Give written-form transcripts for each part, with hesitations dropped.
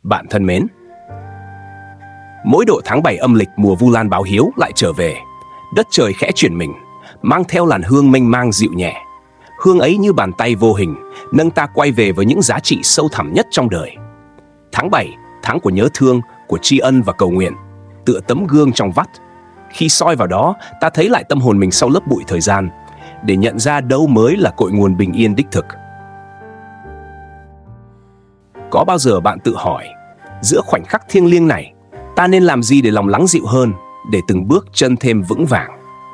Bạn thân mến, mỗi độ tháng 7 âm lịch mùa Vu Lan báo hiếu lại trở về, đất trời khẽ chuyển mình, mang theo làn hương mênh mang dịu nhẹ. Hương ấy như bàn tay vô hình, nâng ta quay về với những giá trị sâu thẳm nhất trong đời. Tháng 7, tháng của nhớ thương, của tri ân và cầu nguyện, tựa tấm gương trong vắt. Khi soi vào đó, ta thấy lại tâm hồn mình sau lớp bụi thời gian, để nhận ra đâu mới là cội nguồn bình yên đích thực. Có bao giờ bạn tự hỏi, giữa khoảnh khắc thiêng liêng này, ta nên làm gì để lòng lắng dịu hơn, để từng bước chân thêm vững vàng?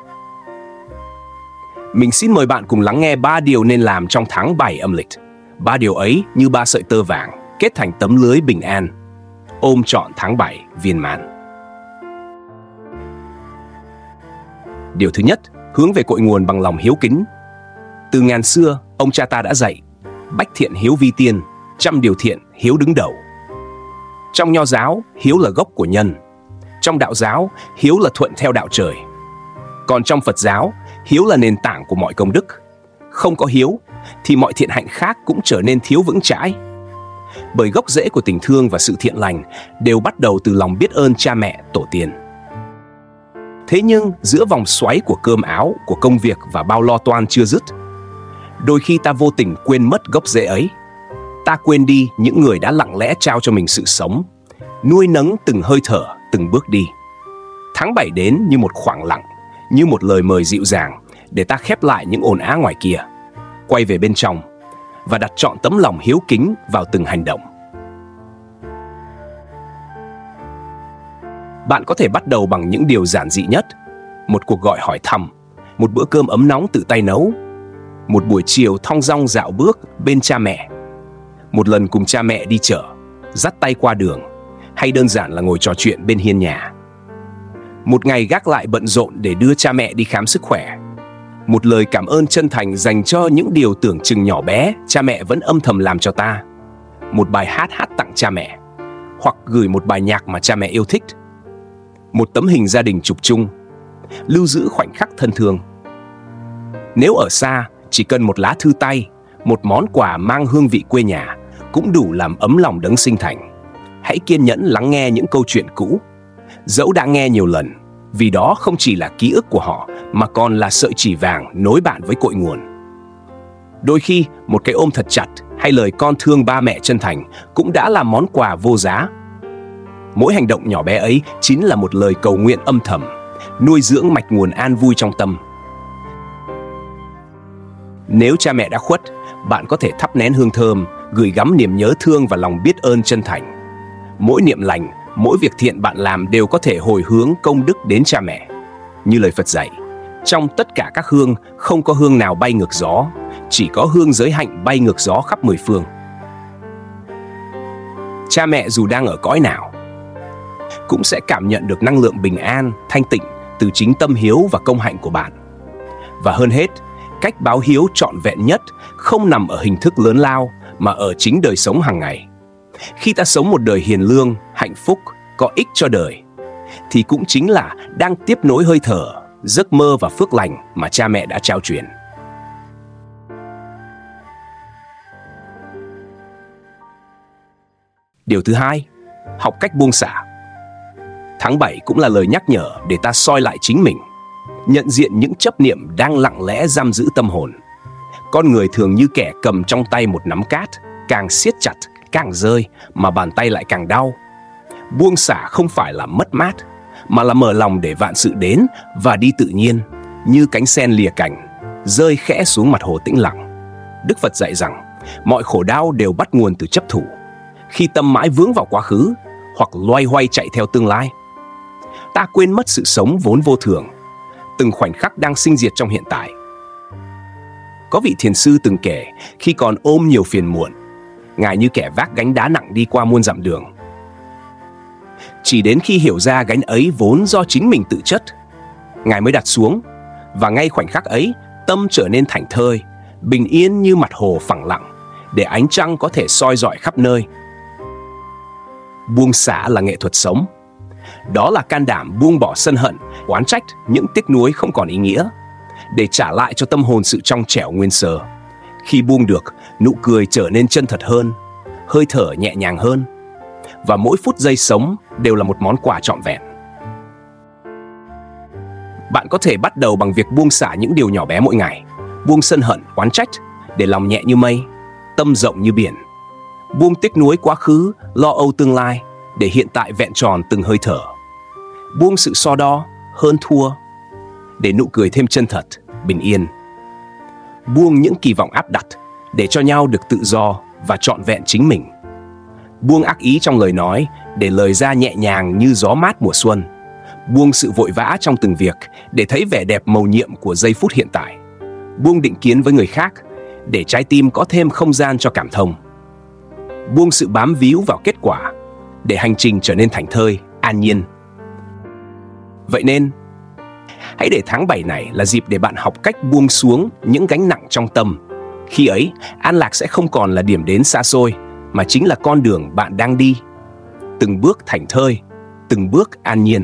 Mình xin mời bạn cùng lắng nghe 3 điều nên làm trong tháng 7 âm lịch. 3 điều ấy như 3 sợi tơ vàng kết thành tấm lưới bình an, ôm trọn tháng 7 viên mãn. Điều thứ nhất, hướng về cội nguồn bằng lòng hiếu kính. Từ ngàn xưa, ông cha ta đã dạy, bách thiện hiếu vi tiên, trăm điều thiện hiếu đứng đầu. Trong Nho giáo, hiếu là gốc của nhân. Trong Đạo giáo, hiếu là thuận theo đạo trời. Còn trong Phật giáo, hiếu là nền tảng của mọi công đức. Không có hiếu, thì mọi thiện hạnh khác cũng trở nên thiếu vững chãi. Bởi gốc rễ của tình thương và sự thiện lành đều bắt đầu từ lòng biết ơn cha mẹ, tổ tiên. Thế nhưng, giữa vòng xoáy của cơm áo, của công việc và bao lo toan chưa dứt, đôi khi ta vô tình quên mất gốc rễ ấy. Ta quên đi những người đã lặng lẽ trao cho mình sự sống, nuôi nấng từng hơi thở, từng bước đi. Tháng 7 đến như một khoảng lặng, như một lời mời dịu dàng để ta khép lại những ồn ào ngoài kia, quay về bên trong và đặt trọn tấm lòng hiếu kính vào từng hành động. Bạn có thể bắt đầu bằng những điều giản dị nhất: một cuộc gọi hỏi thăm, một bữa cơm ấm nóng tự tay nấu, một buổi chiều thong dong dạo bước bên cha mẹ, một lần cùng cha mẹ đi chợ, dắt tay qua đường, hay đơn giản là ngồi trò chuyện bên hiên nhà. Một ngày gác lại bận rộn để đưa cha mẹ đi khám sức khỏe. Một lời cảm ơn chân thành dành cho những điều tưởng chừng nhỏ bé cha mẹ vẫn âm thầm làm cho ta. Một bài hát tặng cha mẹ, hoặc gửi một bài nhạc mà cha mẹ yêu thích. Một tấm hình gia đình chụp chung, lưu giữ khoảnh khắc thân thương. Nếu ở xa, chỉ cần một lá thư tay, một món quà mang hương vị quê nhà cũng đủ làm ấm lòng đấng sinh thành. Hãy kiên nhẫn lắng nghe những câu chuyện cũ, dẫu đã nghe nhiều lần, vì đó không chỉ là ký ức của họ mà còn là sợi chỉ vàng nối bạn với cội nguồn. Đôi khi, một cái ôm thật chặt hay lời con thương ba mẹ chân thành cũng đã là món quà vô giá. Mỗi hành động nhỏ bé ấy chính là một lời cầu nguyện âm thầm, nuôi dưỡng mạch nguồn an vui trong tâm. Nếu cha mẹ đã khuất, bạn có thể thắp nén hương thơm, gửi gắm niềm nhớ thương và lòng biết ơn chân thành. Mỗi niệm lành, mỗi việc thiện bạn làm đều có thể hồi hướng công đức đến cha mẹ. Như lời Phật dạy, trong tất cả các hương, không có hương nào bay ngược gió, chỉ có hương giới hạnh bay ngược gió khắp mười phương. Cha mẹ dù đang ở cõi nào, cũng sẽ cảm nhận được năng lượng bình an, thanh tịnh từ chính tâm hiếu và công hạnh của bạn. Và hơn hết, cách báo hiếu trọn vẹn nhất không nằm ở hình thức lớn lao mà ở chính đời sống hàng ngày. Khi ta sống một đời hiền lương, hạnh phúc, có ích cho đời, thì cũng chính là đang tiếp nối hơi thở, giấc mơ và phước lành mà cha mẹ đã trao truyền. Điều thứ hai, học cách buông xả. Tháng 7 cũng là lời nhắc nhở để ta soi lại chính mình, nhận diện những chấp niệm đang lặng lẽ giam giữ tâm hồn. Con người thường như kẻ cầm trong tay một nắm cát, càng siết chặt, càng rơi, mà bàn tay lại càng đau. Buông xả không phải là mất mát, mà là mở lòng để vạn sự đến và đi tự nhiên, như cánh sen lìa cành, rơi khẽ xuống mặt hồ tĩnh lặng. Đức Phật dạy rằng, mọi khổ đau đều bắt nguồn từ chấp thủ, khi tâm mãi vướng vào quá khứ, hoặc loay hoay chạy theo tương lai. Ta quên mất sự sống vốn vô thường, từng khoảnh khắc đang sinh diệt trong hiện tại. Có vị thiền sư từng kể, khi còn ôm nhiều phiền muộn, Ngài như kẻ vác gánh đá nặng đi qua muôn dặm đường. Chỉ đến khi hiểu ra gánh ấy vốn do chính mình tự chất, Ngài mới đặt xuống, và ngay khoảnh khắc ấy, tâm trở nên thảnh thơi, bình yên như mặt hồ phẳng lặng, để ánh trăng có thể soi rọi khắp nơi. Buông xả là nghệ thuật sống. Đó là can đảm buông bỏ sân hận, oán trách, những tiếc nuối không còn ý nghĩa, để trả lại cho tâm hồn sự trong trẻo nguyên sơ. Khi buông được, nụ cười trở nên chân thật hơn, hơi thở nhẹ nhàng hơn. và mỗi phút giây sống đều là một món quà trọn vẹn. Bạn có thể bắt đầu bằng việc buông xả những điều nhỏ bé mỗi ngày, buông sân hận, oán trách để lòng nhẹ như mây, tâm rộng như biển. Buông tiếc nuối quá khứ, lo âu tương lai để hiện tại vẹn tròn từng hơi thở. Buông sự so đo, hơn thua để nụ cười thêm chân thật, bình yên. Buông những kỳ vọng áp đặt để cho nhau được tự do và trọn vẹn chính mình. Buông ác ý trong lời nói để lời ra nhẹ nhàng như gió mát mùa xuân. Buông sự vội vã trong từng việc để thấy vẻ đẹp mầu nhiệm của giây phút hiện tại. Buông định kiến với người khác để trái tim có thêm không gian cho cảm thông. Buông sự bám víu vào kết quả để hành trình trở nên thảnh thơi, an nhiên. Vậy nên, hãy để tháng 7 này là dịp để bạn học cách buông xuống những gánh nặng trong tâm. Khi ấy, an lạc sẽ không còn là điểm đến xa xôi, mà chính là con đường bạn đang đi. Từng bước thảnh thơi, từng bước an nhiên.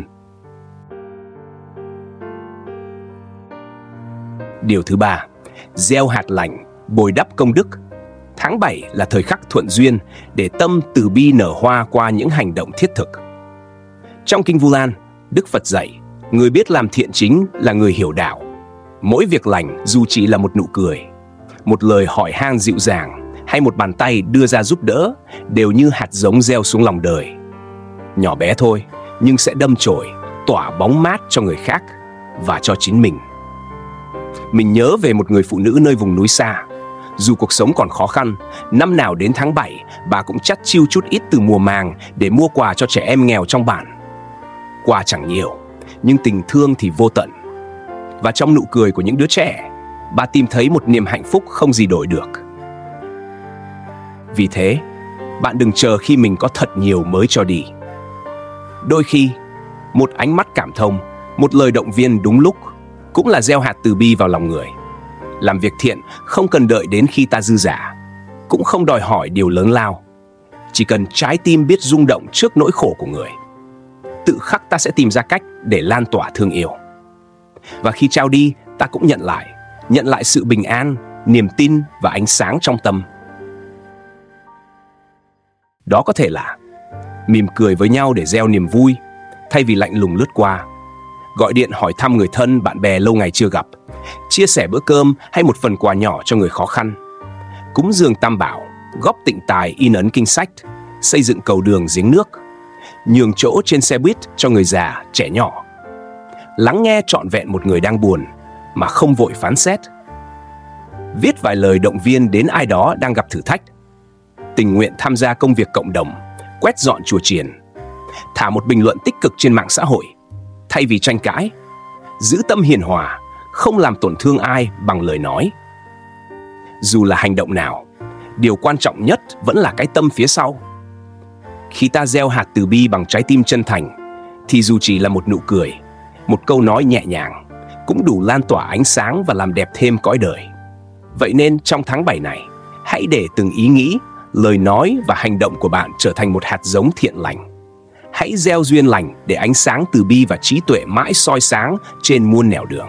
Điều thứ 3, gieo hạt lành, bồi đắp công đức. Tháng 7 là thời khắc thuận duyên để tâm từ bi nở hoa qua những hành động thiết thực. Trong Kinh Vu Lan, Đức Phật dạy, người biết làm thiện chính là người hiểu đạo. Mỗi việc lành dù chỉ là một nụ cười, một lời hỏi han dịu dàng hay một bàn tay đưa ra giúp đỡ đều như hạt giống gieo xuống lòng đời. Nhỏ bé thôi, nhưng sẽ đâm chồi, tỏa bóng mát cho người khác và cho chính mình. Mình nhớ về một người phụ nữ nơi vùng núi xa. Dù cuộc sống còn khó khăn, năm nào đến tháng 7, bà cũng chắt chiu chút ít từ mùa màng để mua quà cho trẻ em nghèo trong bản. Quà chẳng nhiều, nhưng tình thương thì vô tận. Và trong nụ cười của những đứa trẻ, bà tìm thấy một niềm hạnh phúc không gì đổi được. Vì thế, bạn đừng chờ khi mình có thật nhiều mới cho đi. Đôi khi, một ánh mắt cảm thông, một lời động viên đúng lúc cũng là gieo hạt từ bi vào lòng người. Làm việc thiện không cần đợi đến khi ta dư dả, cũng không đòi hỏi điều lớn lao. Chỉ cần trái tim biết rung động trước nỗi khổ của người. Tự khắc ta sẽ tìm ra cách để lan tỏa thương yêu. Và khi trao đi, ta cũng nhận lại sự bình an, niềm tin và ánh sáng trong tâm. Đó có thể là mỉm cười với nhau để gieo niềm vui, thay vì lạnh lùng lướt qua. Gọi điện hỏi thăm người thân, bạn bè lâu ngày chưa gặp. Chia sẻ bữa cơm hay một phần quà nhỏ cho người khó khăn. Cúng dường tam bảo, góp tịnh tài in ấn kinh sách, xây dựng cầu đường giếng nước. Nhường chỗ trên xe buýt cho người già, trẻ nhỏ. Lắng nghe trọn vẹn một người đang buồn mà không vội phán xét. Viết vài lời động viên đến ai đó đang gặp thử thách. Tình nguyện tham gia công việc cộng đồng, quét dọn chùa chiền. Thả một bình luận tích cực trên mạng xã hội, thay vì tranh cãi. Giữ tâm hiền hòa, không làm tổn thương ai bằng lời nói. Dù là hành động nào, điều quan trọng nhất vẫn là cái tâm phía sau. Khi ta gieo hạt từ bi bằng trái tim chân thành, thì dù chỉ là một nụ cười, một câu nói nhẹ nhàng, cũng đủ lan tỏa ánh sáng và làm đẹp thêm cõi đời. Vậy nên trong tháng 7 này, hãy để từng ý nghĩ, lời nói và hành động của bạn trở thành một hạt giống thiện lành. Hãy gieo duyên lành để ánh sáng từ bi và trí tuệ mãi soi sáng trên muôn nẻo đường.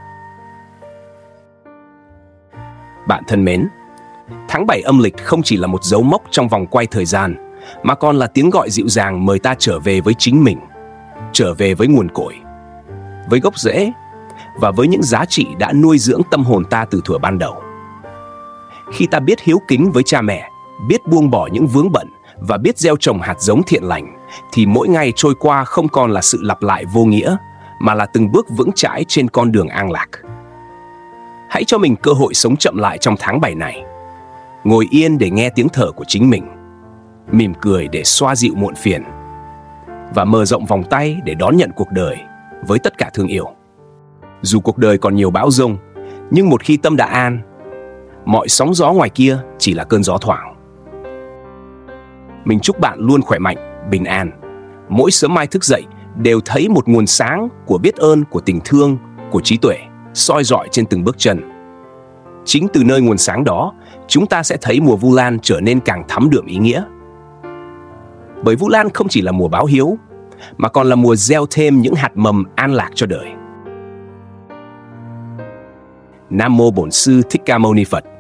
Bạn thân mến, tháng 7 âm lịch không chỉ là một dấu mốc trong vòng quay thời gian, mà còn là tiếng gọi dịu dàng mời ta trở về với chính mình, trở về với nguồn cội, với gốc rễ và với những giá trị đã nuôi dưỡng tâm hồn ta từ thuở ban đầu. Khi ta biết hiếu kính với cha mẹ, biết buông bỏ những vướng bận và biết gieo trồng hạt giống thiện lành, thì mỗi ngày trôi qua không còn là sự lặp lại vô nghĩa, mà là từng bước vững chãi trên con đường an lạc. Hãy cho mình cơ hội sống chậm lại trong tháng 7 này. Ngồi yên để nghe tiếng thở của chính mình, mỉm cười để xoa dịu muộn phiền, và mở rộng vòng tay để đón nhận cuộc đời với tất cả thương yêu. Dù cuộc đời còn nhiều bão giông, nhưng một khi tâm đã an, mọi sóng gió ngoài kia chỉ là cơn gió thoảng. Mình chúc bạn luôn khỏe mạnh, bình an. Mỗi sớm mai thức dậy đều thấy một nguồn sáng của biết ơn, của tình thương, của trí tuệ soi rọi trên từng bước chân. Chính từ nơi nguồn sáng đó, chúng ta sẽ thấy mùa Vu Lan trở nên càng thắm đượm ý nghĩa. Bởi Vu Lan không chỉ là mùa báo hiếu, mà còn là mùa gieo thêm những hạt mầm an lạc cho đời. Nam mô Bổn Sư Thích Ca Mâu Ni Phật.